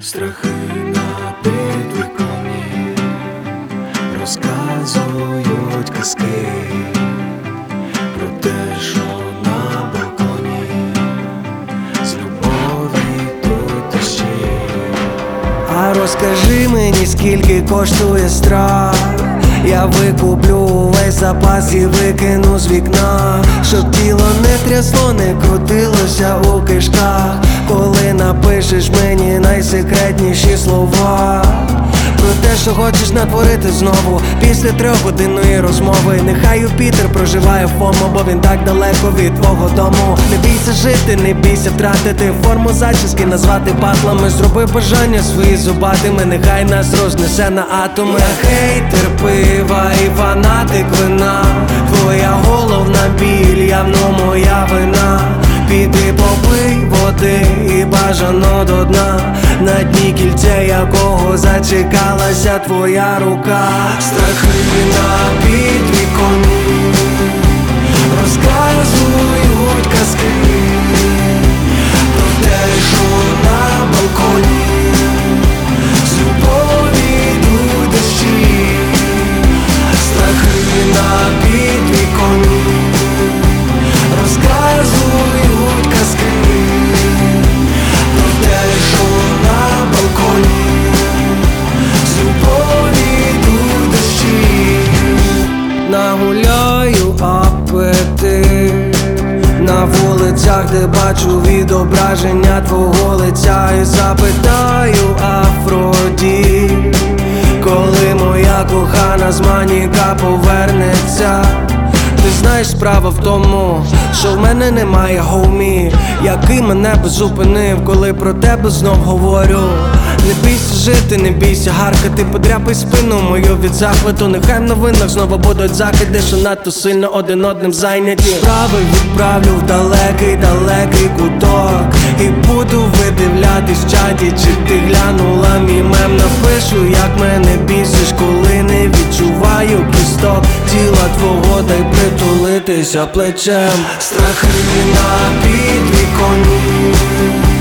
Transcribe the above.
Страхи на підвіконні розказують казки про те, що на балконі з любові тут дощі. А розкажи мені, скільки коштує страх. Я викуплю увесь запас і викину з вікна, щоб тіло не трясло, не крутилося у кишках. Коли напишеш мені найсекретніші слова про те, що хочеш натворити знову після 3-годинної розмови. Нехай Юпітер проживає в ФОМО, бо він так далеко від твого дому. Не бійся жити, не бійся втратити форму зачіски, назвати патлами. Зроби бажання свої зубатими, нехай нас рознесе на атоми. Я хейтер пива і фанатик вина, твоя головна біль, явно моя вина. Піди попий води і бажано до дна, на дні кільце якого зачекалася твоя рука. Страхи на підвіконні розказують казки про те, що на балконі з любові йдуть дощі. Страхи на підвіконні розказують казки про те, що на балконі з любові йдуть дощі. Нагуляю апетит на вулицях, де бачу відображення твого лиця, і запитаю Афродіт, коли моя кохана з маніка повернеться. Ти знаєш, справа в тому, що в мене немає хоумі, який мене б зупинив, коли про тебе знов говорю. Не бійся жити, не бійся гаркати, подряпай спину мою від захвату. Нехай в новинах знову будуть закиди, що надто сильно один одним зайняті. Справи відправлю в далекий куток і буду видивлятись в чаті, чи ти глянула мій мем. Напишу, як мене бісиш, коли не відчуваю кісток тіла твого, дай притулитися плечем. Страхи на підвіконні